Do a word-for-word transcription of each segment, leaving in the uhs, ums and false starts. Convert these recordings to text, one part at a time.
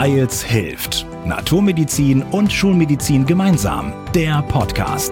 Weils hilft. Naturmedizin und Schulmedizin gemeinsam. Der Podcast.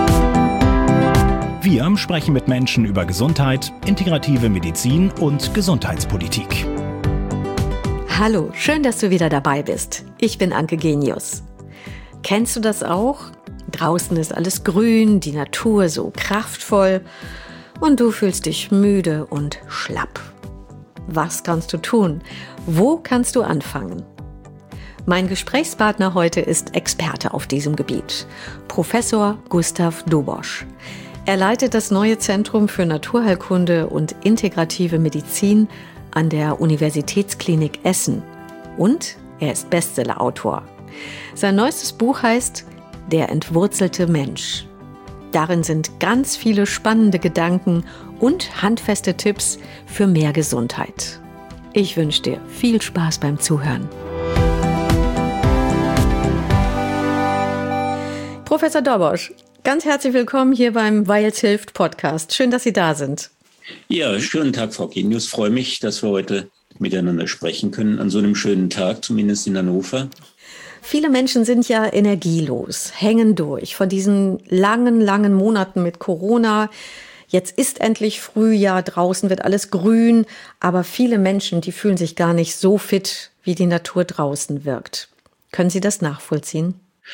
Wir sprechen mit Menschen über Gesundheit, integrative Medizin und Gesundheitspolitik. Hallo, schön, dass du wieder dabei bist. Ich bin Anke Genius. Kennst du das auch? Draußen ist alles grün, die Natur so kraftvoll und du fühlst dich müde und schlapp. Was kannst du tun? Wo kannst du anfangen? Mein Gesprächspartner heute ist Experte auf diesem Gebiet, Professor Gustav Dobosch. Er leitet das neue Zentrum für Naturheilkunde und integrative Medizin an der Universitätsklinik Essen und er ist Bestsellerautor. Sein neuestes Buch heißt Der entwurzelte Mensch. Darin sind ganz viele spannende Gedanken und handfeste Tipps für mehr Gesundheit. Ich wünsche dir viel Spaß beim Zuhören. Professor Dobosch, ganz herzlich willkommen hier beim Weils hilft Podcast. Schön, dass Sie da sind. Ja, schönen Tag, Frau Genius. Ich freue mich, dass wir heute miteinander sprechen können, an so einem schönen Tag, zumindest in Hannover. Viele Menschen sind ja energielos, hängen durch von diesen langen, langen Monaten mit Corona. Jetzt ist endlich Frühjahr, draußen wird alles grün, aber viele Menschen, die fühlen sich gar nicht so fit, wie die Natur draußen wirkt. Können Sie das nachvollziehen?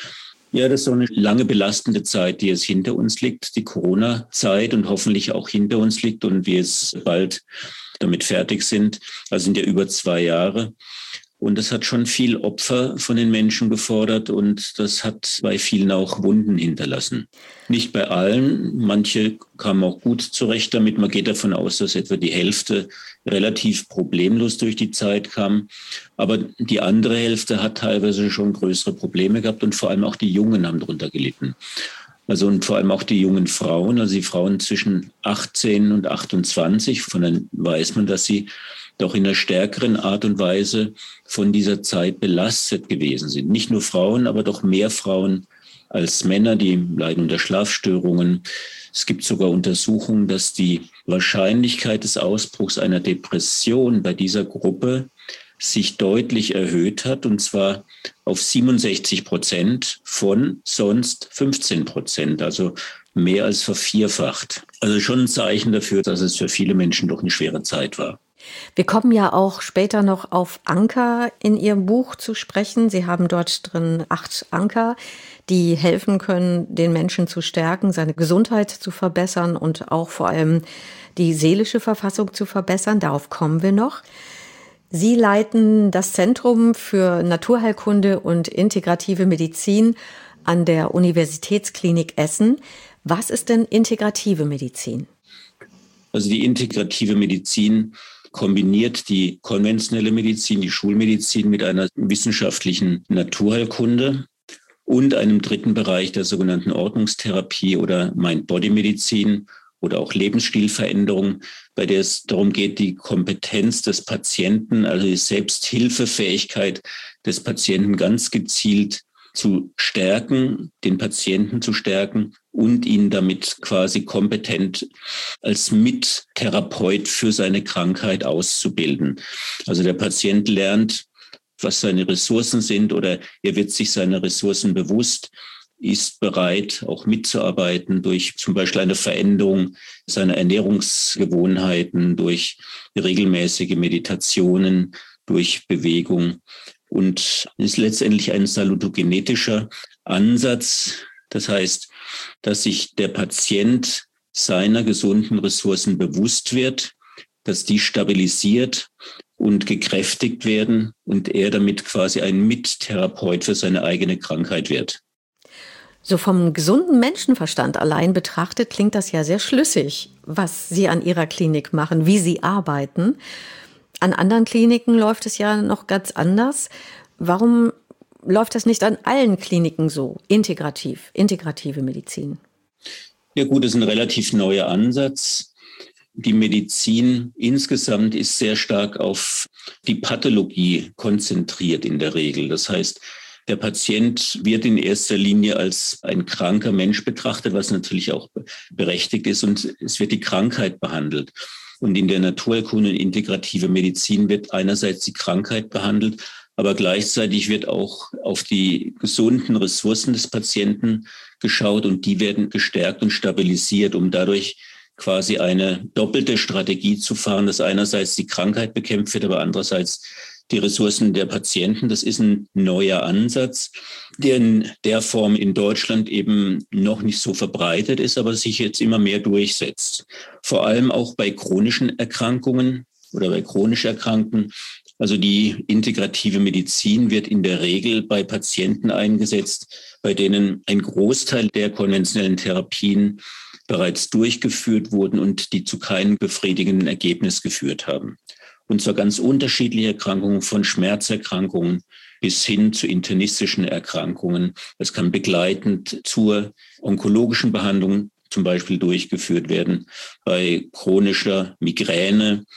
Ja, das ist so eine lange belastende Zeit, die jetzt hinter uns liegt, die Corona-Zeit und hoffentlich auch hinter uns liegt und wir jetzt bald damit fertig sind. Das sind ja über zwei Jahre. Und das hat schon viel Opfer von den Menschen gefordert und das hat bei vielen auch Wunden hinterlassen. Nicht bei allen, manche kamen auch gut zurecht damit. Man geht davon aus, dass etwa die Hälfte relativ problemlos durch die Zeit kam. Aber die andere Hälfte hat teilweise schon größere Probleme gehabt und vor allem auch die Jungen haben darunter gelitten. Also und vor allem auch die jungen Frauen, also die Frauen zwischen achtzehn und achtundzwanzig, von denen weiß man, dass sie doch in einer stärkeren Art und Weise von dieser Zeit belastet gewesen sind. Nicht nur Frauen, aber doch mehr Frauen als Männer, die leiden unter Schlafstörungen. Es gibt sogar Untersuchungen, dass die Wahrscheinlichkeit des Ausbruchs einer Depression bei dieser Gruppe sich deutlich erhöht hat, und zwar auf siebenundsechzig Prozent von sonst fünfzehn Prozent, also mehr als vervierfacht. Also schon ein Zeichen dafür, dass es für viele Menschen doch eine schwere Zeit war. Wir kommen ja auch später noch auf Anker in Ihrem Buch zu sprechen. Sie haben dort drin acht Anker, die helfen können, den Menschen zu stärken, seine Gesundheit zu verbessern und auch vor allem die seelische Verfassung zu verbessern. Darauf kommen wir noch. Sie leiten das Zentrum für Naturheilkunde und integrative Medizin an der Universitätsklinik Essen. Was ist denn integrative Medizin? Also die integrative Medizin kombiniert die konventionelle Medizin, die Schulmedizin mit einer wissenschaftlichen Naturheilkunde und einem dritten Bereich der sogenannten Ordnungstherapie oder Mind-Body-Medizin oder auch Lebensstilveränderung, bei der es darum geht, die Kompetenz des Patienten, also die Selbsthilfefähigkeit des Patienten ganz gezielt zu stärken, den Patienten zu stärken und ihn damit quasi kompetent als Mittherapeut für seine Krankheit auszubilden. Also der Patient lernt, was seine Ressourcen sind oder er wird sich seiner Ressourcen bewusst, ist bereit, auch mitzuarbeiten durch zum Beispiel eine Veränderung seiner Ernährungsgewohnheiten, durch regelmäßige Meditationen, durch Bewegung. Und ist letztendlich ein salutogenetischer Ansatz. Das heißt, dass sich der Patient seiner gesunden Ressourcen bewusst wird, dass die stabilisiert und gekräftigt werden und er damit quasi ein Mittherapeut für seine eigene Krankheit wird. So vom gesunden Menschenverstand allein betrachtet klingt das ja sehr schlüssig, was Sie an Ihrer Klinik machen, wie Sie arbeiten. An anderen Kliniken läuft es ja noch ganz anders. Warum läuft das nicht an allen Kliniken so? Integrativ, integrative Medizin. Ja gut, das ist ein relativ neuer Ansatz. Die Medizin insgesamt ist sehr stark auf die Pathologie konzentriert in der Regel. Das heißt, der Patient wird in erster Linie als ein kranker Mensch betrachtet, was natürlich auch berechtigt ist, und es wird die Krankheit behandelt. Und in der Naturheilkunde und integrative Medizin wird einerseits die Krankheit behandelt, Aber gleichzeitig wird auch auf die gesunden Ressourcen des Patienten geschaut und die werden gestärkt und stabilisiert, um dadurch quasi eine doppelte Strategie zu fahren, dass einerseits die Krankheit bekämpft wird, aber andererseits die Ressourcen der Patienten. Das ist ein neuer Ansatz, der in der Form in Deutschland eben noch nicht so verbreitet ist, aber sich jetzt immer mehr durchsetzt. Vor allem auch bei chronischen Erkrankungen oder bei chronisch Erkrankten. Also die integrative Medizin wird in der Regel bei Patienten eingesetzt, bei denen ein Großteil der konventionellen Therapien bereits durchgeführt wurden und die zu keinem befriedigenden Ergebnis geführt haben. Und zwar ganz unterschiedliche Erkrankungen, von Schmerzerkrankungen bis hin zu internistischen Erkrankungen. Das kann begleitend zur onkologischen Behandlung zum Beispiel durchgeführt werden, bei chronischer Migräne,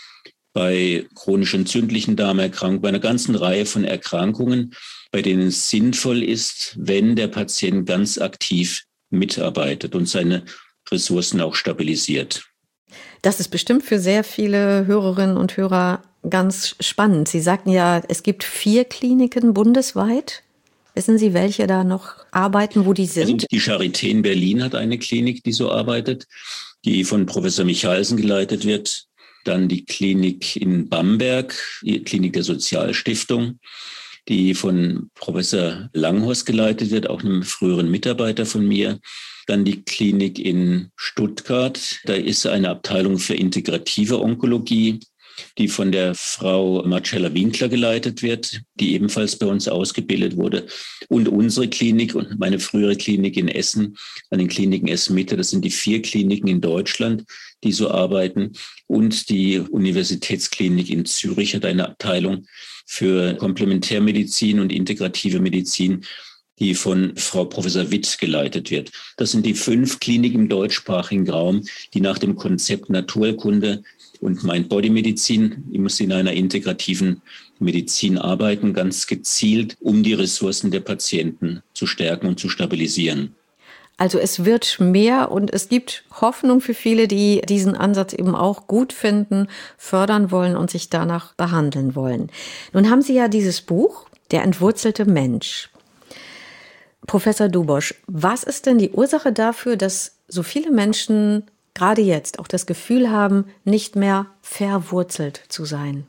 bei chronisch entzündlichen Darmerkrankungen, bei einer ganzen Reihe von Erkrankungen, bei denen es sinnvoll ist, wenn der Patient ganz aktiv mitarbeitet und seine Ressourcen auch stabilisiert. Das ist bestimmt für sehr viele Hörerinnen und Hörer ganz spannend. Sie sagten ja, es gibt vier Kliniken bundesweit. Wissen Sie, welche da noch arbeiten, wo die sind? Also die Charité in Berlin hat eine Klinik, die so arbeitet, die von Professor Michalsen geleitet wird. Dann die Klinik in Bamberg, die Klinik der Sozialstiftung, die von Professor Langhorst geleitet wird, auch einem früheren Mitarbeiter von mir. Dann die Klinik in Stuttgart, da ist eine Abteilung für integrative Onkologie, die von der Frau Marcella Winkler geleitet wird, die ebenfalls bei uns ausgebildet wurde. Und unsere Klinik und meine frühere Klinik in Essen, an den Kliniken Essen-Mitte, das sind die vier Kliniken in Deutschland, die so arbeiten. Und die Universitätsklinik in Zürich hat eine Abteilung für Komplementärmedizin und integrative Medizin, die von Frau Professor Witt geleitet wird. Das sind die fünf Kliniken im deutschsprachigen Raum, die nach dem Konzept Naturheilkunde und Mind-Body-Medizin in einer integrativen Medizin arbeiten, ganz gezielt, um die Ressourcen der Patienten zu stärken und zu stabilisieren. Also es wird mehr und es gibt Hoffnung für viele, die diesen Ansatz eben auch gut finden, fördern wollen und sich danach behandeln wollen. Nun haben Sie ja dieses Buch, Der entwurzelte Mensch. Professor Dubosch, was ist denn die Ursache dafür, dass so viele Menschen gerade jetzt auch das Gefühl haben, nicht mehr verwurzelt zu sein?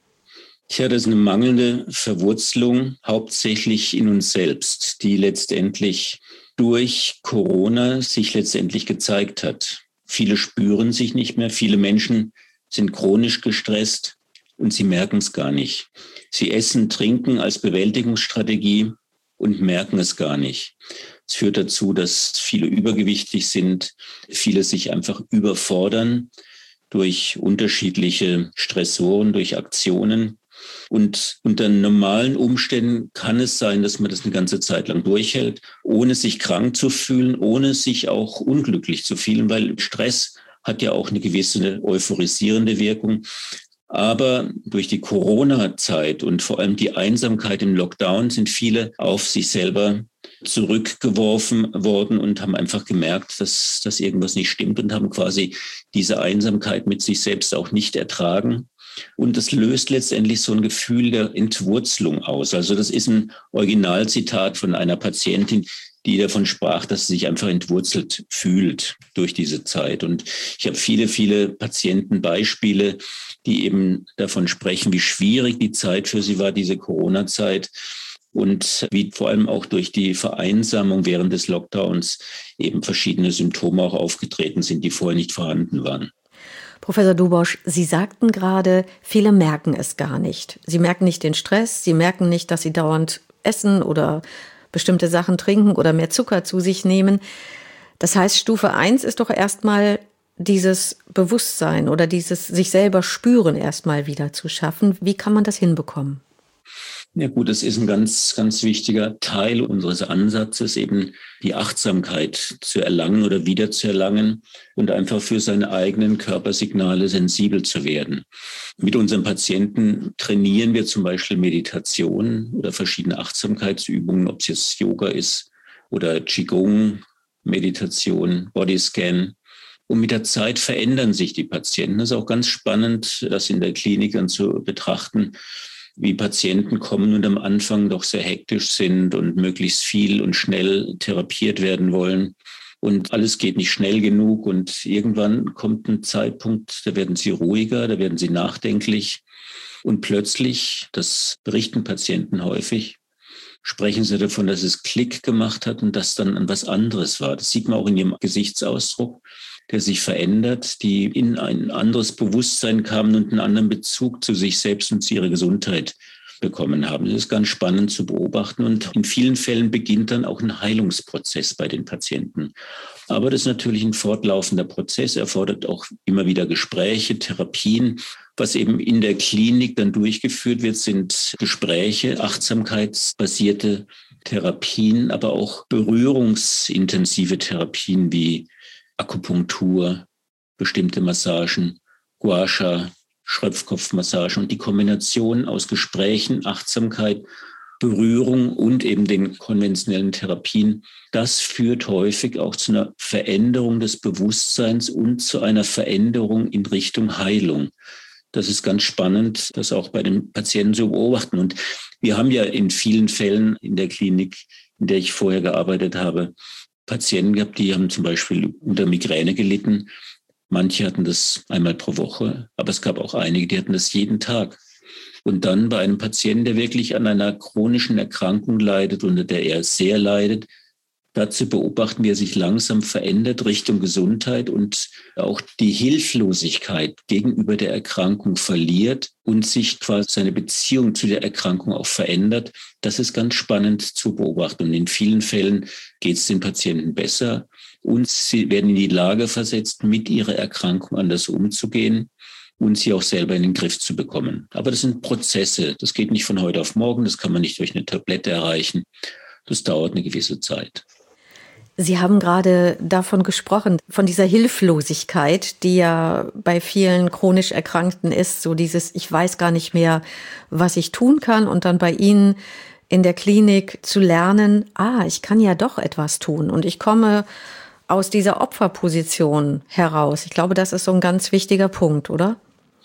Tja, das ist eine mangelnde Verwurzelung, hauptsächlich in uns selbst, die letztendlich durch Corona sich letztendlich gezeigt hat. Viele spüren sich nicht mehr, viele Menschen sind chronisch gestresst und sie merken es gar nicht. Sie essen, trinken als Bewältigungsstrategie und merken es gar nicht. Es führt dazu, dass viele übergewichtig sind, viele sich einfach überfordern durch unterschiedliche Stressoren, durch Aktionen. Und unter normalen Umständen kann es sein, dass man das eine ganze Zeit lang durchhält, ohne sich krank zu fühlen, ohne sich auch unglücklich zu fühlen, weil Stress hat ja auch eine gewisse euphorisierende Wirkung. Aber durch die Corona-Zeit und vor allem die Einsamkeit im Lockdown sind viele auf sich selber zurückgeworfen worden und haben einfach gemerkt, dass, dass irgendwas nicht stimmt und haben quasi diese Einsamkeit mit sich selbst auch nicht ertragen. Und das löst letztendlich so ein Gefühl der Entwurzelung aus. Also das ist ein Originalzitat von einer Patientin, die davon sprach, dass sie sich einfach entwurzelt fühlt durch diese Zeit. Und ich habe viele, viele Patientenbeispiele, die eben davon sprechen, wie schwierig die Zeit für sie war, diese Corona-Zeit. Und wie vor allem auch durch die Vereinsamung während des Lockdowns eben verschiedene Symptome auch aufgetreten sind, die vorher nicht vorhanden waren. Professor Dubosch, Sie sagten gerade, viele merken es gar nicht. Sie merken nicht den Stress, sie merken nicht, dass sie dauernd essen oder bestimmte Sachen trinken oder mehr Zucker zu sich nehmen. Das heißt, Stufe eins ist doch erstmal dieses Bewusstsein oder dieses sich selber spüren erstmal wieder zu schaffen. Wie kann man das hinbekommen? Ja gut, das ist ein ganz, ganz wichtiger Teil unseres Ansatzes, eben die Achtsamkeit zu erlangen oder wieder zu erlangen und einfach für seine eigenen Körpersignale sensibel zu werden. Mit unseren Patienten trainieren wir zum Beispiel Meditation oder verschiedene Achtsamkeitsübungen, ob es jetzt Yoga ist oder Qigong, Meditation, Bodyscan. Und mit der Zeit verändern sich die Patienten. Das ist auch ganz spannend, das in der Klinik dann zu betrachten, wie Patienten kommen und am Anfang doch sehr hektisch sind und möglichst viel und schnell therapiert werden wollen. Und alles geht nicht schnell genug und irgendwann kommt ein Zeitpunkt, da werden sie ruhiger, da werden sie nachdenklich. Und plötzlich, das berichten Patienten häufig, sprechen sie davon, dass es Klick gemacht hat und dass dann was anderes war. Das sieht man auch in ihrem Gesichtsausdruck, der sich verändert, die in ein anderes Bewusstsein kamen und einen anderen Bezug zu sich selbst und zu ihrer Gesundheit bekommen haben. Das ist ganz spannend zu beobachten und in vielen Fällen beginnt dann auch ein Heilungsprozess bei den Patienten. Aber das ist natürlich ein fortlaufender Prozess, erfordert auch immer wieder Gespräche, Therapien. Was eben in der Klinik dann durchgeführt wird, sind Gespräche, achtsamkeitsbasierte Therapien, aber auch berührungsintensive Therapien wie Akupunktur, bestimmte Massagen, Gua Sha, Schröpfkopfmassage und die Kombination aus Gesprächen, Achtsamkeit, Berührung und eben den konventionellen Therapien, das führt häufig auch zu einer Veränderung des Bewusstseins und zu einer Veränderung in Richtung Heilung. Das ist ganz spannend, das auch bei den Patienten zu beobachten. Und wir haben ja in vielen Fällen in der Klinik, in der ich vorher gearbeitet habe, Patienten gehabt, die haben zum Beispiel unter Migräne gelitten. Manche hatten das einmal pro Woche, aber es gab auch einige, die hatten das jeden Tag. Und dann bei einem Patienten, der wirklich an einer chronischen Erkrankung leidet, unter der er sehr leidet, dazu beobachten, wie er sich langsam verändert Richtung Gesundheit und auch die Hilflosigkeit gegenüber der Erkrankung verliert und sich quasi seine Beziehung zu der Erkrankung auch verändert. Das ist ganz spannend zu beobachten. Und in vielen Fällen geht es den Patienten besser und sie werden in die Lage versetzt, mit ihrer Erkrankung anders umzugehen und sie auch selber in den Griff zu bekommen. Aber das sind Prozesse. Das geht nicht von heute auf morgen. Das kann man nicht durch eine Tablette erreichen. Das dauert eine gewisse Zeit. Sie haben gerade davon gesprochen, von dieser Hilflosigkeit, die ja bei vielen chronisch Erkrankten ist, so dieses, ich weiß gar nicht mehr, was ich tun kann, und dann bei Ihnen in der Klinik zu lernen, ah, ich kann ja doch etwas tun und ich komme aus dieser Opferposition heraus. Ich glaube, das ist so ein ganz wichtiger Punkt, oder?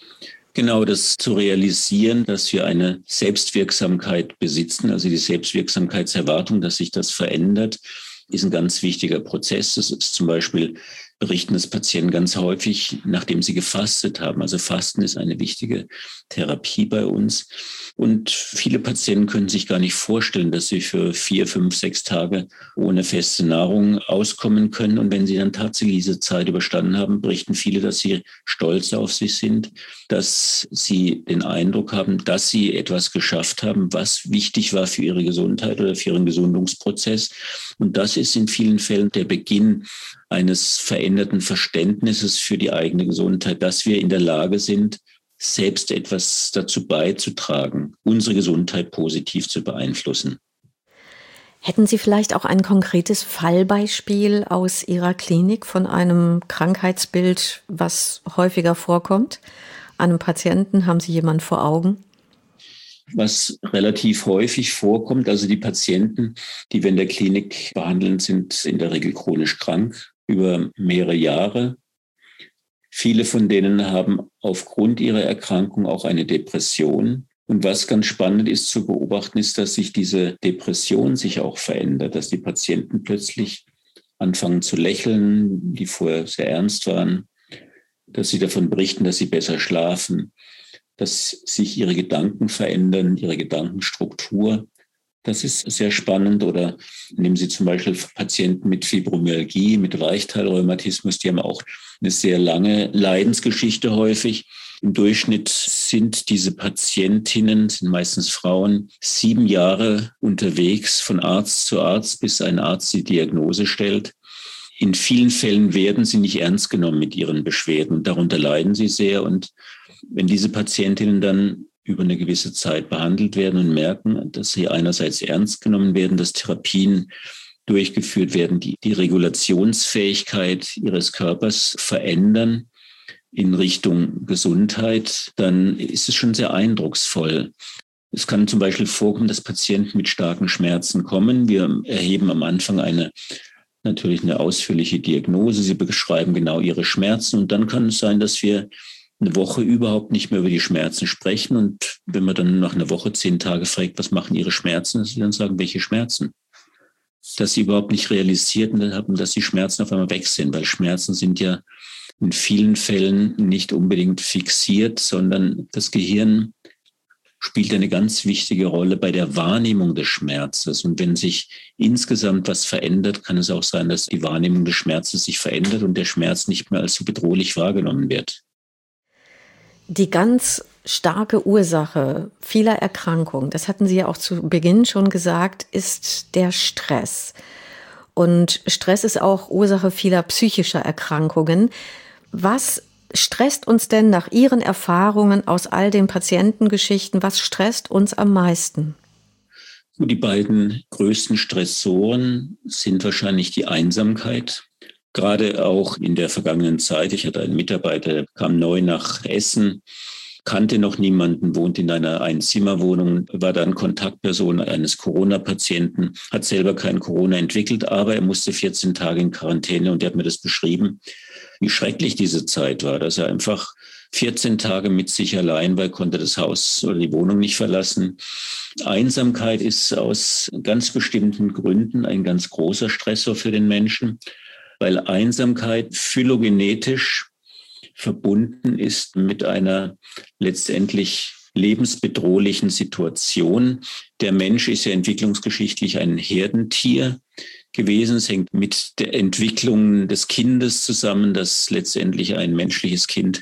Genau, das zu realisieren, dass wir eine Selbstwirksamkeit besitzen, also die Selbstwirksamkeitserwartung, dass sich das verändert, ist ein ganz wichtiger Prozess. Das ist zum Beispiel, berichten das Patienten ganz häufig, nachdem sie gefastet haben. Also Fasten ist eine wichtige Therapie bei uns. Und viele Patienten können sich gar nicht vorstellen, dass sie für vier, fünf, sechs Tage ohne feste Nahrung auskommen können. Und wenn sie dann tatsächlich diese Zeit überstanden haben, berichten viele, dass sie stolz auf sich sind, dass sie den Eindruck haben, dass sie etwas geschafft haben, was wichtig war für ihre Gesundheit oder für ihren Gesundungsprozess. Und das ist in vielen Fällen der Beginn eines veränderten Verständnisses für die eigene Gesundheit, dass wir in der Lage sind, selbst etwas dazu beizutragen, unsere Gesundheit positiv zu beeinflussen. Hätten Sie vielleicht auch ein konkretes Fallbeispiel aus Ihrer Klinik von einem Krankheitsbild, was häufiger vorkommt? Einem Patienten, haben Sie jemanden vor Augen? Was relativ häufig vorkommt, also die Patienten, die wir in der Klinik behandeln, sind in der Regel chronisch krank über mehrere Jahre. Viele von denen haben aufgrund ihrer Erkrankung auch eine Depression. Und was ganz spannend ist zu beobachten, ist, dass sich diese Depression sich auch verändert, dass die Patienten plötzlich anfangen zu lächeln, die vorher sehr ernst waren, dass sie davon berichten, dass sie besser schlafen, dass sich ihre Gedanken verändern, ihre Gedankenstruktur. Das ist sehr spannend. Oder nehmen Sie zum Beispiel Patienten mit Fibromyalgie, mit Weichteilrheumatismus, die haben auch eine sehr lange Leidensgeschichte häufig. Im Durchschnitt sind diese Patientinnen, sind meistens Frauen, sieben Jahre unterwegs von Arzt zu Arzt, bis ein Arzt die Diagnose stellt. In vielen Fällen werden sie nicht ernst genommen mit ihren Beschwerden und darunter leiden sie sehr. Und wenn diese Patientinnen dann über eine gewisse Zeit behandelt werden und merken, dass sie einerseits ernst genommen werden, dass Therapien durchgeführt werden, die die Regulationsfähigkeit ihres Körpers verändern in Richtung Gesundheit, dann ist es schon sehr eindrucksvoll. Es kann zum Beispiel vorkommen, dass Patienten mit starken Schmerzen kommen. Wir erheben am Anfang eine natürlich eine ausführliche Diagnose. Sie beschreiben genau ihre Schmerzen und dann kann es sein, dass wir eine Woche überhaupt nicht mehr über die Schmerzen sprechen. Und wenn man dann nach einer Woche, zehn Tage fragt, was machen Ihre Schmerzen, dass sie dann sagen, welche Schmerzen? Dass sie überhaupt nicht realisiert haben, dass die Schmerzen auf einmal weg sind, weil Schmerzen sind ja in vielen Fällen nicht unbedingt fixiert, sondern das Gehirn spielt eine ganz wichtige Rolle bei der Wahrnehmung des Schmerzes. Und wenn sich insgesamt was verändert, kann es auch sein, dass die Wahrnehmung des Schmerzes sich verändert und der Schmerz nicht mehr als so bedrohlich wahrgenommen wird. Die ganz starke Ursache vieler Erkrankungen, das hatten Sie ja auch zu Beginn schon gesagt, ist der Stress. Und Stress ist auch Ursache vieler psychischer Erkrankungen. Was stresst uns denn nach Ihren Erfahrungen aus all den Patientengeschichten, was stresst uns am meisten? Die beiden größten Stressoren sind wahrscheinlich die Einsamkeit. Gerade auch in der vergangenen Zeit. Ich hatte einen Mitarbeiter, der kam neu nach Essen, kannte noch niemanden, wohnt in einer Einzimmerwohnung, war dann Kontaktperson eines Corona-Patienten, hat selber kein Corona entwickelt, aber er musste vierzehn Tage in Quarantäne und er hat mir das beschrieben, wie schrecklich diese Zeit war, dass er einfach vierzehn Tage mit sich allein war, konnte das Haus oder die Wohnung nicht verlassen. Einsamkeit ist aus ganz bestimmten Gründen ein ganz großer Stressor für den Menschen, weil Einsamkeit phylogenetisch verbunden ist mit einer letztendlich lebensbedrohlichen Situation. Der Mensch ist ja entwicklungsgeschichtlich ein Herdentier gewesen. Es hängt mit der Entwicklung des Kindes zusammen, dass letztendlich ein menschliches Kind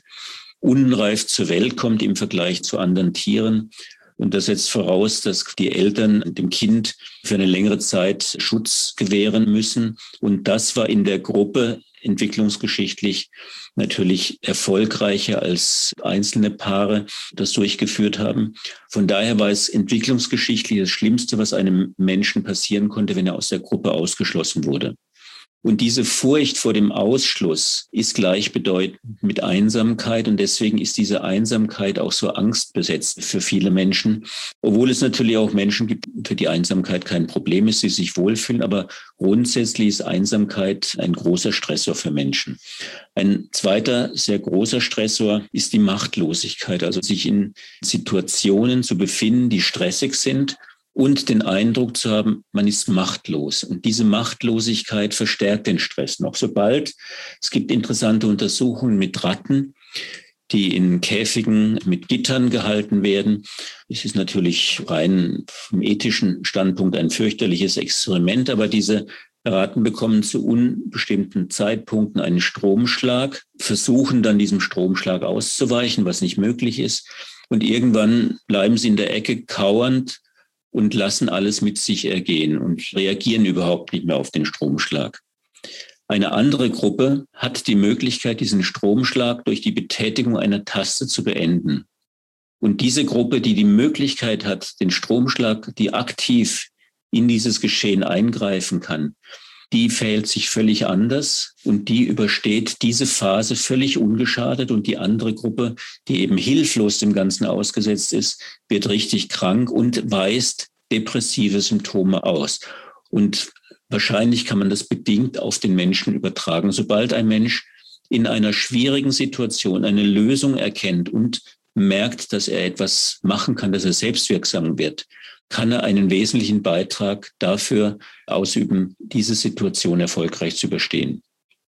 unreif zur Welt kommt im Vergleich zu anderen Tieren. Und das setzt voraus, dass die Eltern dem Kind für eine längere Zeit Schutz gewähren müssen. Und das war in der Gruppe entwicklungsgeschichtlich natürlich erfolgreicher als einzelne Paare das durchgeführt haben. Von daher war es entwicklungsgeschichtlich das Schlimmste, was einem Menschen passieren konnte, wenn er aus der Gruppe ausgeschlossen wurde. Und diese Furcht vor dem Ausschluss ist gleichbedeutend mit Einsamkeit. Und deswegen ist diese Einsamkeit auch so angstbesetzt für viele Menschen. Obwohl es natürlich auch Menschen gibt, für die Einsamkeit kein Problem ist, die sich wohlfühlen. Aber grundsätzlich ist Einsamkeit ein großer Stressor für Menschen. Ein zweiter sehr großer Stressor ist die Machtlosigkeit. Also sich in Situationen zu befinden, die stressig sind, und den Eindruck zu haben, man ist machtlos. Und diese Machtlosigkeit verstärkt den Stress noch. Sobald, es gibt interessante Untersuchungen mit Ratten, die in Käfigen mit Gittern gehalten werden. Es ist natürlich rein vom ethischen Standpunkt ein fürchterliches Experiment, aber diese Ratten bekommen zu unbestimmten Zeitpunkten einen Stromschlag, versuchen dann diesem Stromschlag auszuweichen, was nicht möglich ist. Und irgendwann bleiben sie in der Ecke kauernd und lassen alles mit sich ergehen und reagieren überhaupt nicht mehr auf den Stromschlag. Eine andere Gruppe hat die Möglichkeit, diesen Stromschlag durch die Betätigung einer Taste zu beenden. Und diese Gruppe, die die Möglichkeit hat, den Stromschlag, die aktiv in dieses Geschehen eingreifen kann, die verhält sich völlig anders und die übersteht diese Phase völlig ungeschadet. Und die andere Gruppe, die eben hilflos dem Ganzen ausgesetzt ist, wird richtig krank und weist depressive Symptome aus. Und wahrscheinlich kann man das bedingt auf den Menschen übertragen. Sobald ein Mensch in einer schwierigen Situation eine Lösung erkennt und merkt, dass er etwas machen kann, dass er selbstwirksam wird, kann er einen wesentlichen Beitrag dafür ausüben, diese Situation erfolgreich zu überstehen.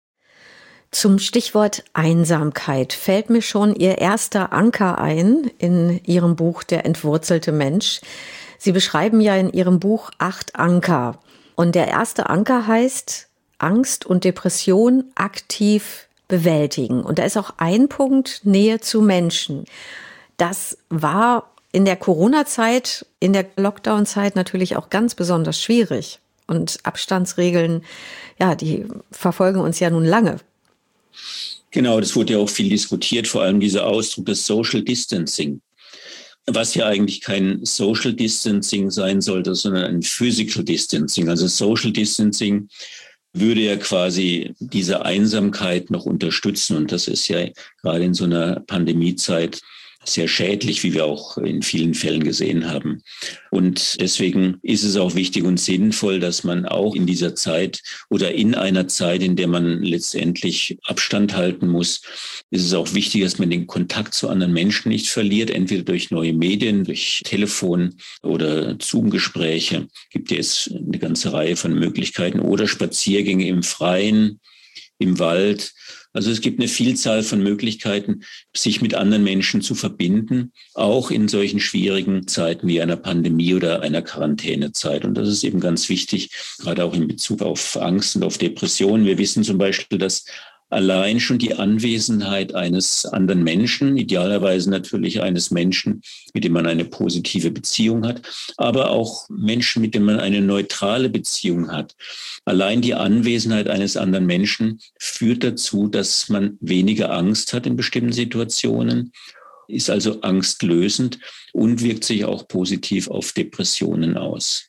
Zum Stichwort Einsamkeit fällt mir schon Ihr erster Anker ein in Ihrem Buch Der entwurzelte Mensch. Sie beschreiben ja in Ihrem Buch acht Anker. Und der erste Anker heißt Angst und Depression aktiv bewältigen. Und da ist auch ein Punkt Nähe zu Menschen. Das war in der Corona-Zeit, in der Lockdown-Zeit natürlich auch ganz besonders schwierig. Und Abstandsregeln, ja, die verfolgen uns ja nun lange. Genau, das wurde ja auch viel diskutiert, vor allem dieser Ausdruck des Social Distancing, was ja eigentlich kein Social Distancing sein sollte, sondern ein Physical Distancing. Also Social Distancing würde ja quasi diese Einsamkeit noch unterstützen. Und das ist ja gerade in so einer Pandemiezeit sehr schädlich, wie wir auch in vielen Fällen gesehen haben. Und deswegen ist es auch wichtig und sinnvoll, dass man auch in dieser Zeit oder in einer Zeit, in der man letztendlich Abstand halten muss, ist es auch wichtig, dass man den Kontakt zu anderen Menschen nicht verliert, entweder durch neue Medien, durch Telefon oder Zoom-Gespräche. Gibt es eine ganze Reihe von Möglichkeiten oder Spaziergänge im Freien, im Wald. Also es gibt eine Vielzahl von Möglichkeiten, sich mit anderen Menschen zu verbinden, auch in solchen schwierigen Zeiten wie einer Pandemie oder einer Quarantänezeit. Und das ist eben ganz wichtig, gerade auch in Bezug auf Angst und auf Depressionen. Wir wissen zum Beispiel, dass allein schon die Anwesenheit eines anderen Menschen, idealerweise natürlich eines Menschen, mit dem man eine positive Beziehung hat, aber auch Menschen, mit denen man eine neutrale Beziehung hat. Allein die Anwesenheit eines anderen Menschen führt dazu, dass man weniger Angst hat in bestimmten Situationen, ist also angstlösend und wirkt sich auch positiv auf Depressionen aus.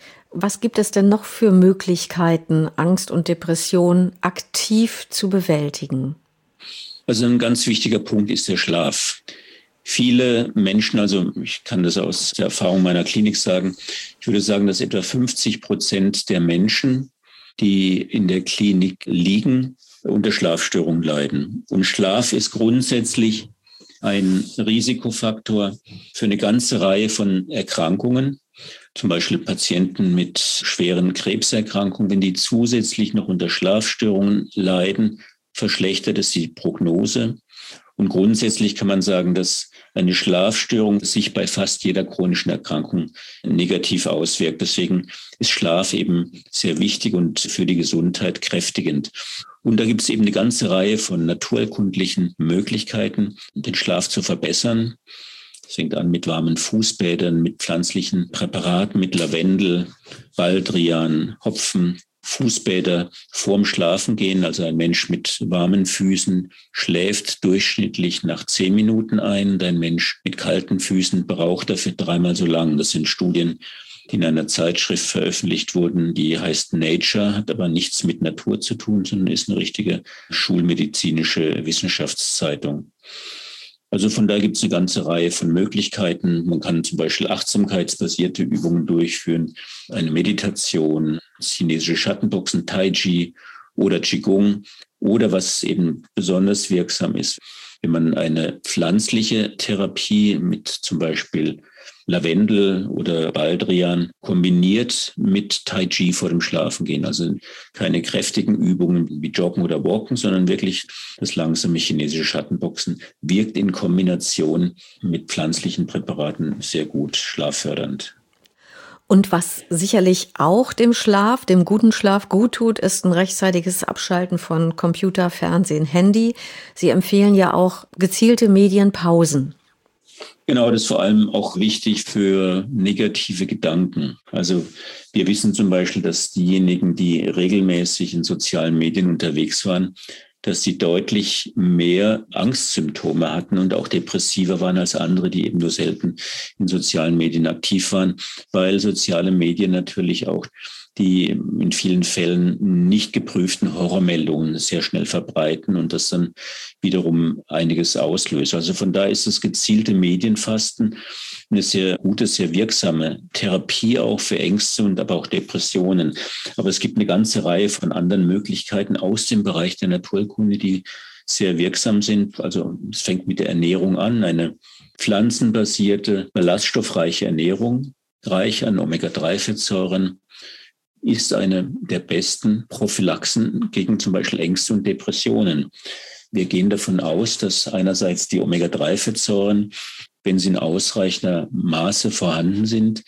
Was gibt es denn noch für Möglichkeiten, Angst und Depression aktiv zu bewältigen? Also ein ganz wichtiger Punkt ist der Schlaf. Viele Menschen, also ich kann das aus der Erfahrung meiner Klinik sagen, ich würde sagen, dass etwa fünfzig Prozent der Menschen, die in der Klinik liegen, unter Schlafstörungen leiden. Und Schlaf ist grundsätzlich ein Risikofaktor für eine ganze Reihe von Erkrankungen. Zum Beispiel Patienten mit schweren Krebserkrankungen, wenn die zusätzlich noch unter Schlafstörungen leiden, verschlechtert es die Prognose. Und grundsätzlich kann man sagen, dass eine Schlafstörung sich bei fast jeder chronischen Erkrankung negativ auswirkt. Deswegen ist Schlaf eben sehr wichtig und für die Gesundheit kräftigend. Und da gibt es eben eine ganze Reihe von naturerkundlichen Möglichkeiten, den Schlaf zu verbessern. Es fängt an mit warmen Fußbädern, mit pflanzlichen Präparaten, mit Lavendel, Baldrian, Hopfen, Fußbäder vorm Schlafengehen. Also ein Mensch mit warmen Füßen schläft durchschnittlich nach zehn Minuten ein. Und ein Mensch mit kalten Füßen braucht dafür dreimal so lang. Das sind Studien, die in einer Zeitschrift veröffentlicht wurden, die heißt Nature, hat aber nichts mit Natur zu tun, sondern ist eine richtige schulmedizinische Wissenschaftszeitung. Also von daher gibt es eine ganze Reihe von Möglichkeiten. Man kann zum Beispiel achtsamkeitsbasierte Übungen durchführen, eine Meditation, chinesische Schattenboxen, Tai Chi oder Qigong. Oder was eben besonders wirksam ist, wenn man eine pflanzliche Therapie mit zum Beispiel Lavendel oder Baldrian kombiniert mit Tai Chi vor dem Schlafengehen. Also keine kräftigen Übungen wie Joggen oder Walken, sondern wirklich das langsame chinesische Schattenboxen wirkt in Kombination mit pflanzlichen Präparaten sehr gut schlaffördernd. Und was sicherlich auch dem Schlaf, dem guten Schlaf gut tut, ist ein rechtzeitiges Abschalten von Computer, Fernsehen, Handy. Sie empfehlen ja auch gezielte Medienpausen. Genau, das ist vor allem auch wichtig für negative Gedanken. Also wir wissen zum Beispiel, dass diejenigen, die regelmäßig in sozialen Medien unterwegs waren, dass sie deutlich mehr Angstsymptome hatten und auch depressiver waren als andere, die eben nur selten in sozialen Medien aktiv waren, weil soziale Medien natürlich auch die in vielen Fällen nicht geprüften Horrormeldungen sehr schnell verbreiten und das dann wiederum einiges auslöst. Also von daher ist das gezielte Medienfasten eine sehr gute, sehr wirksame Therapie auch für Ängste und aber auch Depressionen. Aber es gibt eine ganze Reihe von anderen Möglichkeiten aus dem Bereich der Naturkunde, die sehr wirksam sind. Also es fängt mit der Ernährung an, eine pflanzenbasierte, ballaststoffreiche Ernährung, reich an Omega drei Fettsäuren, ist eine der besten Prophylaxen gegen zum Beispiel Ängste und Depressionen. Wir gehen davon aus, dass einerseits die Omega drei Fettsäuren, wenn sie in ausreichender Maße vorhanden sind,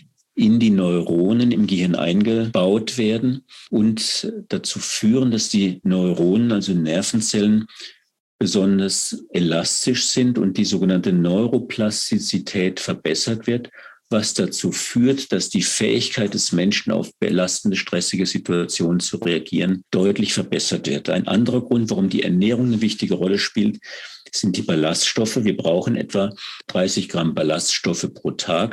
in die Neuronen im Gehirn eingebaut werden und dazu führen, dass die Neuronen, also Nervenzellen, besonders elastisch sind und die sogenannte Neuroplastizität verbessert wird, was dazu führt, dass die Fähigkeit des Menschen auf belastende, stressige Situationen zu reagieren, deutlich verbessert wird. Ein anderer Grund, warum die Ernährung eine wichtige Rolle spielt, sind die Ballaststoffe. Wir brauchen etwa dreißig Gramm Ballaststoffe pro Tag.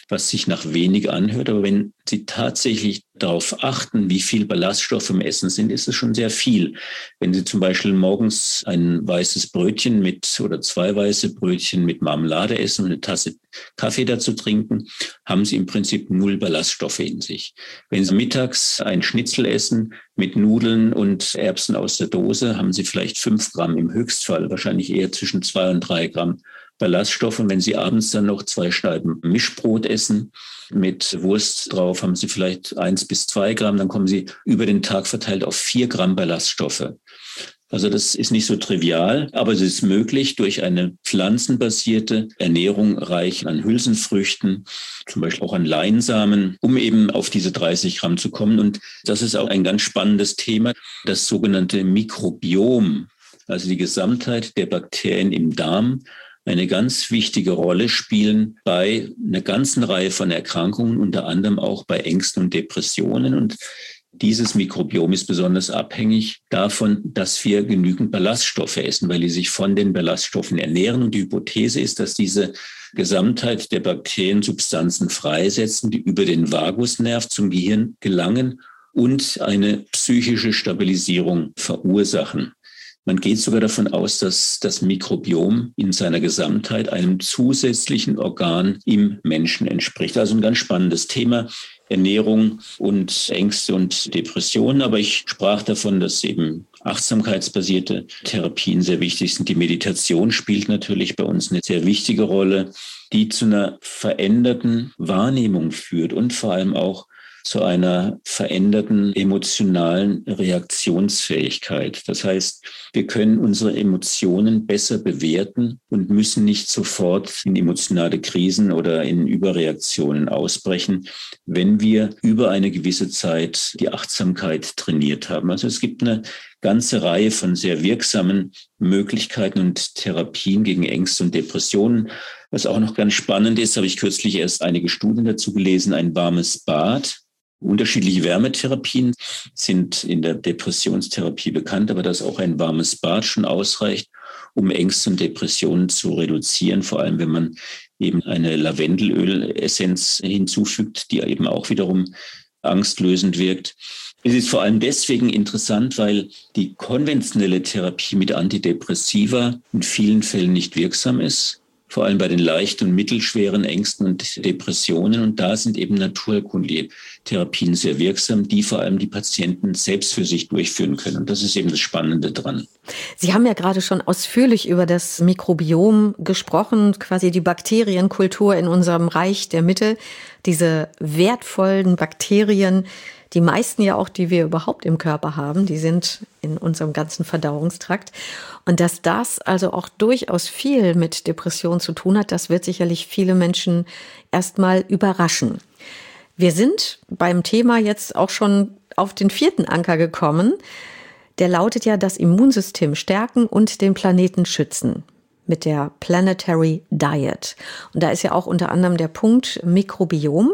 was sich nach wenig anhört. Aber wenn Sie tatsächlich darauf achten, wie viel Ballaststoffe im Essen sind, ist es schon sehr viel. Wenn Sie zum Beispiel morgens ein weißes Brötchen mit oder zwei weiße Brötchen mit Marmelade essen und eine Tasse Kaffee dazu trinken, haben Sie im Prinzip null Ballaststoffe in sich. Wenn Sie mittags ein Schnitzel essen mit Nudeln und Erbsen aus der Dose, haben Sie vielleicht fünf Gramm im Höchstfall, wahrscheinlich eher zwischen zwei und drei Gramm Ballaststoffe. Und wenn Sie abends dann noch zwei Scheiben Mischbrot essen mit Wurst drauf, haben Sie vielleicht eins bis zwei Gramm. Dann kommen Sie über den Tag verteilt auf vier Gramm Ballaststoffe. Also das ist nicht so trivial, aber es ist möglich durch eine pflanzenbasierte Ernährung reich an Hülsenfrüchten, zum Beispiel auch an Leinsamen, um eben auf diese dreißig Gramm zu kommen. Und das ist auch ein ganz spannendes Thema, das sogenannte Mikrobiom, also die Gesamtheit der Bakterien im Darm, eine ganz wichtige Rolle spielen bei einer ganzen Reihe von Erkrankungen, unter anderem auch bei Ängsten und Depressionen. Und dieses Mikrobiom ist besonders abhängig davon, dass wir genügend Ballaststoffe essen, weil die sich von den Ballaststoffen ernähren. Und die Hypothese ist, dass diese Gesamtheit der Bakterien Substanzen freisetzen, die über den Vagusnerv zum Gehirn gelangen und eine psychische Stabilisierung verursachen. Man geht sogar davon aus, dass das Mikrobiom in seiner Gesamtheit einem zusätzlichen Organ im Menschen entspricht. Also ein ganz spannendes Thema, Ernährung und Ängste und Depressionen. Aber ich sprach davon, dass eben achtsamkeitsbasierte Therapien sehr wichtig sind. Die Meditation spielt natürlich bei uns eine sehr wichtige Rolle, die zu einer veränderten Wahrnehmung führt und vor allem auch zu einer veränderten emotionalen Reaktionsfähigkeit. Das heißt, wir können unsere Emotionen besser bewerten und müssen nicht sofort in emotionale Krisen oder in Überreaktionen ausbrechen, wenn wir über eine gewisse Zeit die Achtsamkeit trainiert haben. Also es gibt eine ganze Reihe von sehr wirksamen Möglichkeiten und Therapien gegen Ängste und Depressionen. Was auch noch ganz spannend ist, habe ich kürzlich erst einige Studien dazu gelesen, ein warmes Bad. Unterschiedliche Wärmetherapien sind in der Depressionstherapie bekannt, aber dass auch ein warmes Bad schon ausreicht, um Ängste und Depressionen zu reduzieren, vor allem wenn man eben eine Lavendelölessenz hinzufügt, die eben auch wiederum angstlösend wirkt. Es ist vor allem deswegen interessant, weil die konventionelle Therapie mit Antidepressiva in vielen Fällen nicht wirksam ist. Vor allem bei den leichten und mittelschweren Ängsten und Depressionen. Und da sind eben naturheilkundliche Therapien sehr wirksam, die vor allem die Patienten selbst für sich durchführen können. Und das ist eben das Spannende dran. Sie haben ja gerade schon ausführlich über das Mikrobiom gesprochen, quasi die Bakterienkultur in unserem Reich der Mitte. Diese wertvollen Bakterien, die meisten ja auch, die wir überhaupt im Körper haben, die sind in unserem ganzen Verdauungstrakt. Und dass das also auch durchaus viel mit Depression zu tun hat, das wird sicherlich viele Menschen erstmal überraschen. Wir sind beim Thema jetzt auch schon auf den vierten Anker gekommen. Der lautet ja, das Immunsystem stärken und den Planeten schützen mit der Planetary Diet. Und da ist ja auch unter anderem der Punkt Mikrobiom.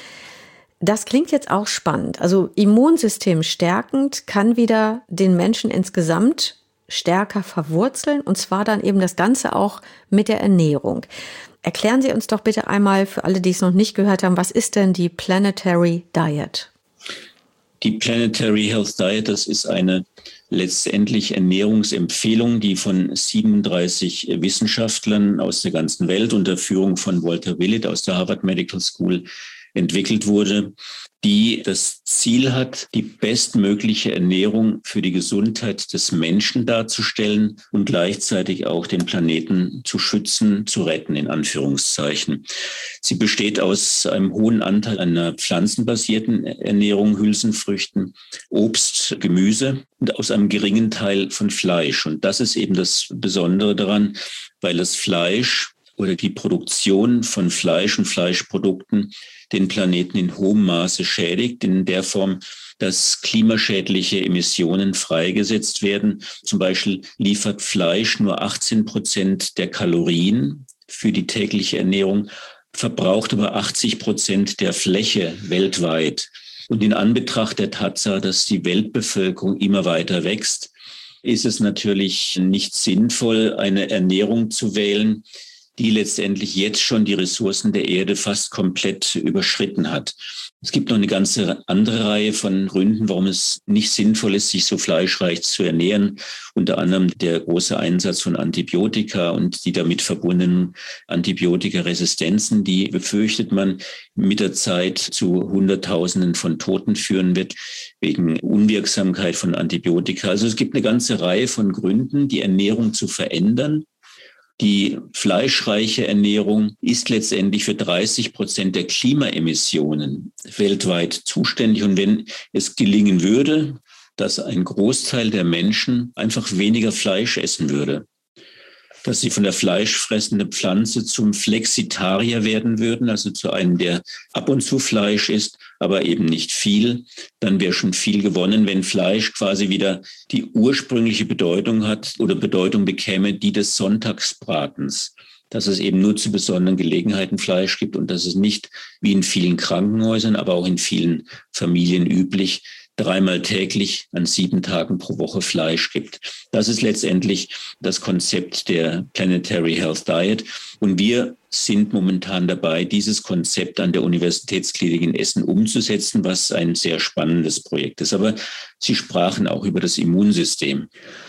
Das klingt jetzt auch spannend. Also Immunsystem stärkend kann wieder den Menschen insgesamt stärker verwurzeln und zwar dann eben das Ganze auch mit der Ernährung. Erklären Sie uns doch bitte einmal für alle, die es noch nicht gehört haben, was ist denn die Planetary Diet? Die Planetary Health Diet, das ist eine letztendlich Ernährungsempfehlung, die von siebenunddreißig Wissenschaftlern aus der ganzen Welt unter Führung von Walter Willett aus der Harvard Medical School entwickelt wurde, die das Ziel hat, die bestmögliche Ernährung für die Gesundheit des Menschen darzustellen und gleichzeitig auch den Planeten zu schützen, zu retten, in Anführungszeichen. Sie besteht aus einem hohen Anteil einer pflanzenbasierten Ernährung, Hülsenfrüchten, Obst, Gemüse und aus einem geringen Teil von Fleisch. Und das ist eben das Besondere daran, weil das Fleisch oder die Produktion von Fleisch und Fleischprodukten den Planeten in hohem Maße schädigt, in der Form, dass klimaschädliche Emissionen freigesetzt werden. Zum Beispiel liefert Fleisch nur achtzehn Prozent der Kalorien für die tägliche Ernährung, verbraucht aber achtzig Prozent der Fläche weltweit. Und in Anbetracht der Tatsache, dass die Weltbevölkerung immer weiter wächst, ist es natürlich nicht sinnvoll, eine Ernährung zu wählen, die letztendlich jetzt schon die Ressourcen der Erde fast komplett überschritten hat. Es gibt noch eine ganze andere Reihe von Gründen, warum es nicht sinnvoll ist, sich so fleischreich zu ernähren. Unter anderem der große Einsatz von Antibiotika und die damit verbundenen Antibiotikaresistenzen, die befürchtet man mit der Zeit zu Hunderttausenden von Toten führen wird wegen Unwirksamkeit von Antibiotika. Also es gibt eine ganze Reihe von Gründen, die Ernährung zu verändern. Die fleischreiche Ernährung ist letztendlich für dreißig Prozent der Klimaemissionen weltweit zuständig. Und wenn es gelingen würde, dass ein Großteil der Menschen einfach weniger Fleisch essen würde, dass sie von der fleischfressenden Pflanze zum Flexitarier werden würden, also zu einem, der ab und zu Fleisch isst, aber eben nicht viel, dann wäre schon viel gewonnen, wenn Fleisch quasi wieder die ursprüngliche Bedeutung hat oder Bedeutung bekäme, die des Sonntagsbratens. Dass es eben nur zu besonderen Gelegenheiten Fleisch gibt und dass es nicht wie in vielen Krankenhäusern, aber auch in vielen Familien üblich, dreimal täglich an sieben Tagen pro Woche Fleisch gibt. Das ist letztendlich das Konzept der Planetary Health Diet. Und wir sind momentan dabei, dieses Konzept an der Universitätsklinik in Essen umzusetzen, was ein sehr spannendes Projekt ist. Aber Sie sprachen auch über das Immunsystem.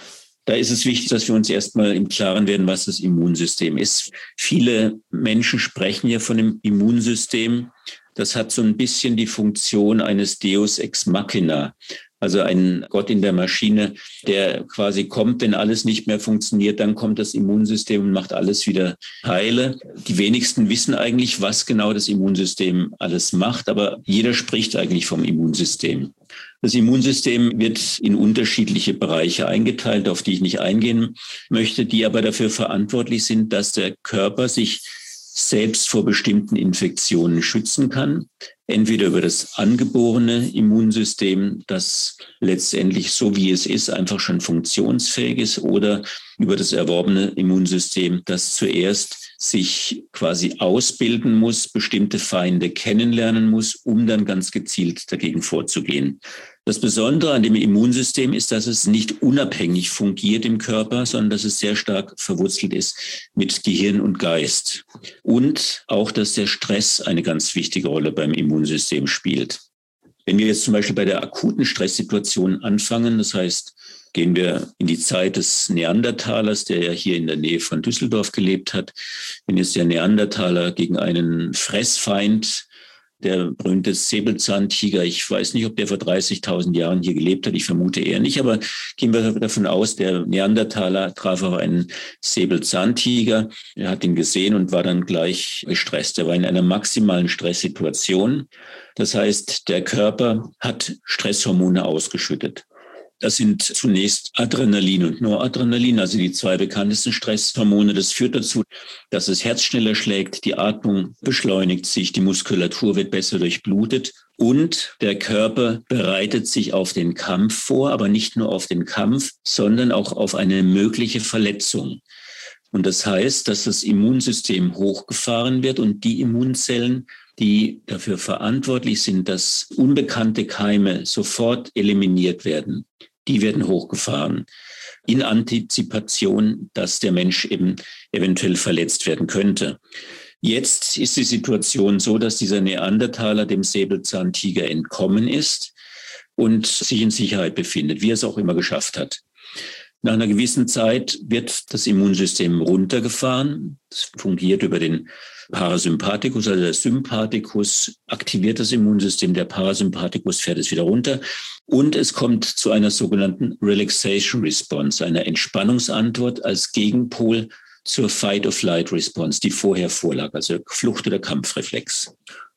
Da ist es wichtig, dass wir uns erstmal im Klaren werden, was das Immunsystem ist. Viele Menschen sprechen ja von dem Immunsystem. Das hat so ein bisschen die Funktion eines Deus ex machina, also ein Gott in der Maschine, der quasi kommt, wenn alles nicht mehr funktioniert, dann kommt das Immunsystem und macht alles wieder heile. Die wenigsten wissen eigentlich, was genau das Immunsystem alles macht, aber jeder spricht eigentlich vom Immunsystem. Das Immunsystem wird in unterschiedliche Bereiche eingeteilt, auf die ich nicht eingehen möchte, die aber dafür verantwortlich sind, dass der Körper sich selbst vor bestimmten Infektionen schützen kann. Entweder über das angeborene Immunsystem, das letztendlich so wie es ist, einfach schon funktionsfähig ist, oder über das erworbene Immunsystem, das zuerst sich quasi ausbilden muss, bestimmte Feinde kennenlernen muss, um dann ganz gezielt dagegen vorzugehen. Das Besondere an dem Immunsystem ist, dass es nicht unabhängig fungiert im Körper, sondern dass es sehr stark verwurzelt ist mit Gehirn und Geist. Und auch, dass der Stress eine ganz wichtige Rolle beim Immunsystem spielt. Wenn wir jetzt zum Beispiel bei der akuten Stresssituation anfangen, das heißt, gehen wir in die Zeit des Neandertalers, der ja hier in der Nähe von Düsseldorf gelebt hat. Wenn jetzt der Neandertaler gegen einen Fressfeind, der berühmte Säbelzahntiger, ich weiß nicht, ob der vor dreißigtausend Jahren hier gelebt hat, ich vermute eher nicht, aber gehen wir davon aus, der Neandertaler traf auf einen Säbelzahntiger, er hat ihn gesehen und war dann gleich gestresst. Er war in einer maximalen Stresssituation. Das heißt, der Körper hat Stresshormone ausgeschüttet. Das sind zunächst Adrenalin und Noradrenalin, also die zwei bekanntesten Stresshormone. Das führt dazu, dass das Herz schneller schlägt, die Atmung beschleunigt sich, die Muskulatur wird besser durchblutet und der Körper bereitet sich auf den Kampf vor, aber nicht nur auf den Kampf, sondern auch auf eine mögliche Verletzung. Und das heißt, dass das Immunsystem hochgefahren wird und die Immunzellen, die dafür verantwortlich sind, dass unbekannte Keime sofort eliminiert werden, die werden hochgefahren in Antizipation, dass der Mensch eben eventuell verletzt werden könnte. Jetzt ist die Situation so, dass dieser Neandertaler dem Säbelzahntiger entkommen ist und sich in Sicherheit befindet, wie er es auch immer geschafft hat. Nach einer gewissen Zeit wird das Immunsystem runtergefahren. Es fungiert über den Parasympathikus, also der Sympathikus aktiviert das Immunsystem, der Parasympathikus fährt es wieder runter und es kommt zu einer sogenannten Relaxation Response, einer Entspannungsantwort als Gegenpol zur Fight-of-Flight-Response, die vorher vorlag, also Flucht- oder Kampfreflex.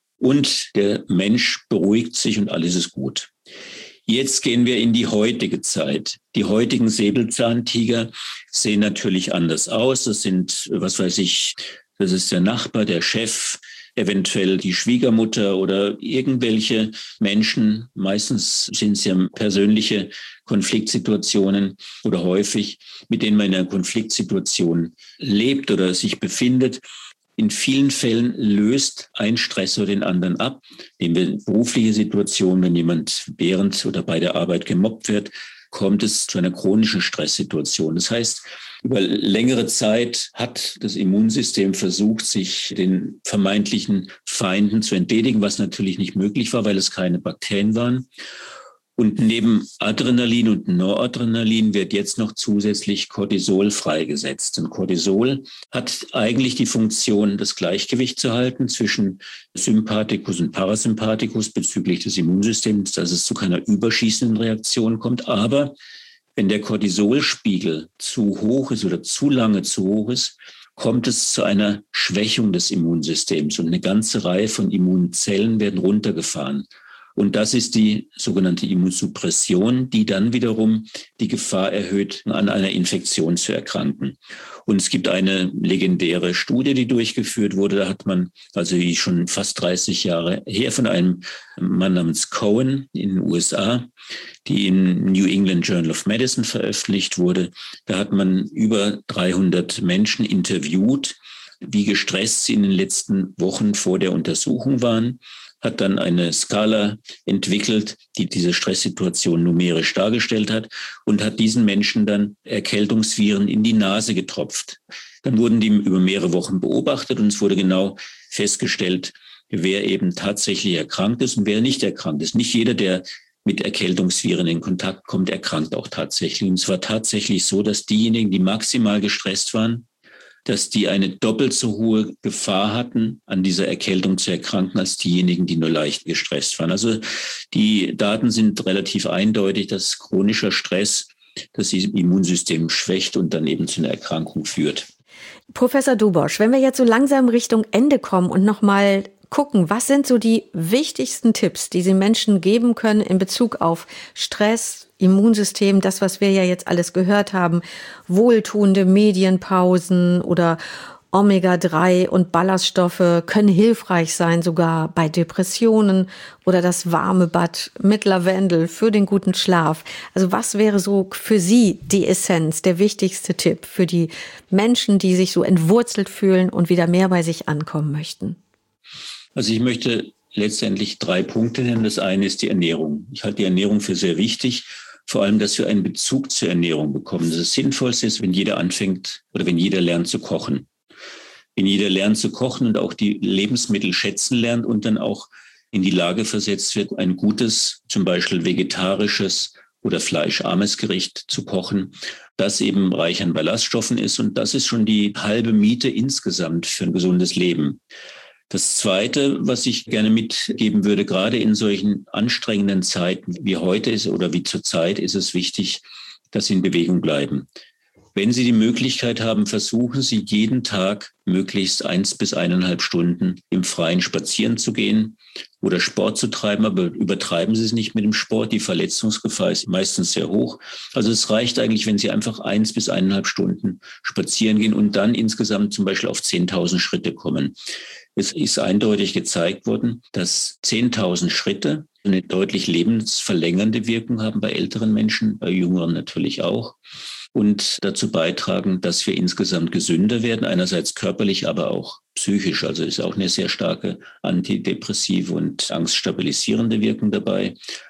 Und der Mensch beruhigt sich und alles ist gut. Jetzt gehen wir in die heutige Zeit. Die heutigen Säbelzahntiger sehen natürlich anders aus. Das sind, was weiß ich, das ist der Nachbar, der Chef, eventuell die Schwiegermutter oder irgendwelche Menschen. Meistens sind es ja persönliche Konfliktsituationen oder häufig, mit denen man in einer Konfliktsituation lebt oder sich befindet. In vielen Fällen löst ein Stressor den anderen ab. Nehmen wir berufliche Situation, wenn jemand während oder bei der Arbeit gemobbt wird, kommt es zu einer chronischen Stresssituation. Das heißt, Über längere Zeit hat das Immunsystem versucht, sich den vermeintlichen Feinden zu entledigen, was natürlich nicht möglich war, weil es keine Bakterien waren. Und neben Adrenalin und Noradrenalin wird jetzt noch zusätzlich Cortisol freigesetzt. Und Cortisol hat eigentlich die Funktion, das Gleichgewicht zu halten zwischen Sympathikus und Parasympathikus bezüglich des Immunsystems, dass es zu keiner überschießenden Reaktion kommt. Aber wenn der Cortisolspiegel zu hoch ist oder zu lange zu hoch ist, kommt es zu einer Schwächung des Immunsystems und eine ganze Reihe von Immunzellen werden runtergefahren. Und das ist die sogenannte Immunsuppression, die dann wiederum die Gefahr erhöht, an einer Infektion zu erkranken. Und es gibt eine legendäre Studie, die durchgeführt wurde. Da hat man, also die schon fast dreißig Jahre her, von einem Mann namens Cohen in den U S A, die im New England Journal of Medicine veröffentlicht wurde. Da hat man über dreihundert Menschen interviewt, wie gestresst sie in den letzten Wochen vor der Untersuchung waren, hat dann eine Skala entwickelt, die diese Stresssituation numerisch dargestellt hat und hat diesen Menschen dann Erkältungsviren in die Nase getropft. Dann wurden die über mehrere Wochen beobachtet und es wurde genau festgestellt, wer eben tatsächlich erkrankt ist und wer nicht erkrankt ist. Nicht jeder, der mit Erkältungsviren in Kontakt kommt, erkrankt auch tatsächlich. Und es war tatsächlich so, dass diejenigen, die maximal gestresst waren, dass die eine doppelt so hohe Gefahr hatten, an dieser Erkältung zu erkranken, als diejenigen, die nur leicht gestresst waren. Also die Daten sind relativ eindeutig, dass chronischer Stress das Immunsystem schwächt und dann eben zu einer Erkrankung führt. Professor Dubosch, wenn wir jetzt so langsam Richtung Ende kommen und nochmal gucken, was sind so die wichtigsten Tipps, die Sie Menschen geben können in Bezug auf Stress, Immunsystem, das, was wir ja jetzt alles gehört haben, wohltuende Medienpausen oder Omega drei und Ballaststoffe können hilfreich sein, sogar bei Depressionen oder das warme Bad mit Lavendel für den guten Schlaf. Also was wäre so für Sie die Essenz, der wichtigste Tipp für die Menschen, die sich so entwurzelt fühlen und wieder mehr bei sich ankommen möchten? Also ich möchte letztendlich drei Punkte nennen. Das eine ist die Ernährung. Ich halte die Ernährung für sehr wichtig. Vor allem, dass wir einen Bezug zur Ernährung bekommen. Das Sinnvollste ist, wenn jeder anfängt oder wenn jeder lernt zu kochen. Wenn jeder lernt zu kochen und auch die Lebensmittel schätzen lernt und dann auch in die Lage versetzt wird, ein gutes, zum Beispiel vegetarisches oder fleischarmes Gericht zu kochen, das eben reich an Ballaststoffen ist. Und das ist schon die halbe Miete insgesamt für ein gesundes Leben. Das Zweite, was ich gerne mitgeben würde, gerade in solchen anstrengenden Zeiten wie heute ist oder wie zurzeit, ist es wichtig, dass Sie in Bewegung bleiben. Wenn Sie die Möglichkeit haben, versuchen Sie jeden Tag möglichst eins bis eineinhalb Stunden im Freien spazieren zu gehen oder Sport zu treiben, aber übertreiben Sie es nicht mit dem Sport. Die Verletzungsgefahr ist meistens sehr hoch. Also es reicht eigentlich, wenn Sie einfach eins bis eineinhalb Stunden spazieren gehen und dann insgesamt zum Beispiel auf zehntausend Schritte kommen. Es ist eindeutig gezeigt worden, dass zehntausend Schritte eine deutlich lebensverlängernde Wirkung haben bei älteren Menschen, bei Jüngeren natürlich auch. Und dazu beitragen, dass wir insgesamt gesünder werden, einerseits körperlich, aber auch psychisch. Also ist auch eine sehr starke antidepressive und angststabilisierende Wirkung dabei.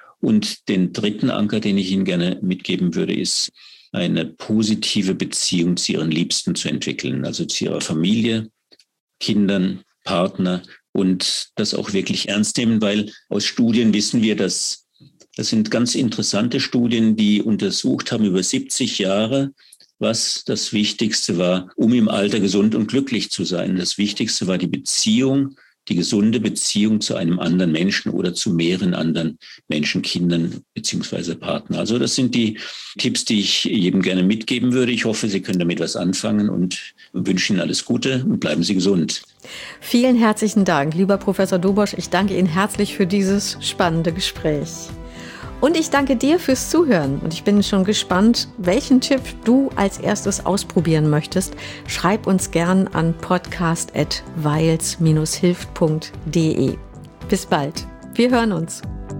Und den dritten Anker, den ich Ihnen gerne mitgeben würde, ist, eine positive Beziehung zu Ihren Liebsten zu entwickeln, also zu Ihrer Familie, Kindern, Partner und das auch wirklich ernst nehmen, weil aus Studien wissen wir, dass das sind ganz interessante Studien, die untersucht haben über siebzig Jahre, was das Wichtigste war, um im Alter gesund und glücklich zu sein. Das Wichtigste war die Beziehung, die gesunde Beziehung zu einem anderen Menschen oder zu mehreren anderen Menschen, Kindern beziehungsweise Partnern. Also das sind die Tipps, die ich jedem gerne mitgeben würde. Ich hoffe, Sie können damit was anfangen und wünsche Ihnen alles Gute und bleiben Sie gesund. Vielen herzlichen Dank, lieber Professor Dubosch. Ich danke Ihnen herzlich für dieses spannende Gespräch. Und ich danke dir fürs Zuhören und ich bin schon gespannt, welchen Tipp du als erstes ausprobieren möchtest. Schreib uns gern an podcast at weils dash hilft punkt de. Bis bald. Wir hören uns.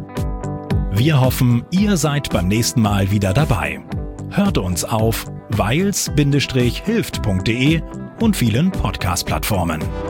Wir hoffen, ihr seid beim nächsten Mal wieder dabei. Hört uns auf weils dash hilft punkt de und vielen Podcast-Plattformen.